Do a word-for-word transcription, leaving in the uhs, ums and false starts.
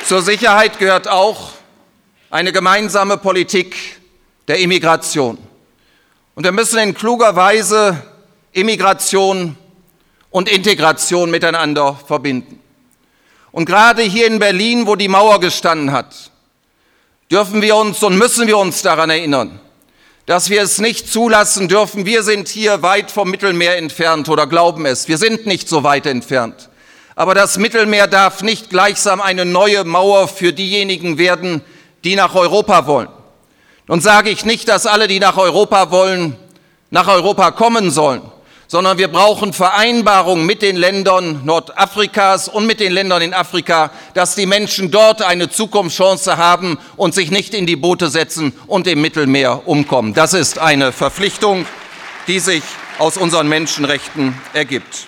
Zur Sicherheit gehört auch eine gemeinsame Politik der Immigration. Und wir müssen in kluger Weise Immigration und Integration miteinander verbinden. Und gerade hier in Berlin, wo die Mauer gestanden hat, dürfen wir uns und müssen wir uns daran erinnern, dass wir es nicht zulassen dürfen. Wir sind hier weit vom Mittelmeer entfernt oder glauben es. Wir sind nicht so weit entfernt. Aber das Mittelmeer darf nicht gleichsam eine neue Mauer für diejenigen werden, die nach Europa wollen. Nun sage ich nicht, dass alle, die nach Europa wollen, nach Europa kommen sollen, sondern wir brauchen Vereinbarungen mit den Ländern Nordafrikas und mit den Ländern in Afrika, dass die Menschen dort eine Zukunftschance haben und sich nicht in die Boote setzen und im Mittelmeer umkommen. Das ist eine Verpflichtung, die sich aus unseren Menschenrechten ergibt.